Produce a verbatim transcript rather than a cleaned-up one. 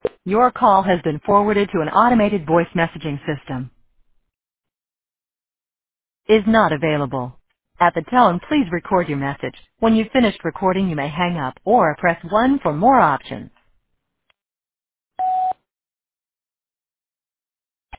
Your call has been forwarded to an automated voice messaging system. Is not available. At the tone, please record your message. When you've finished recording, you may hang up or press one for more options.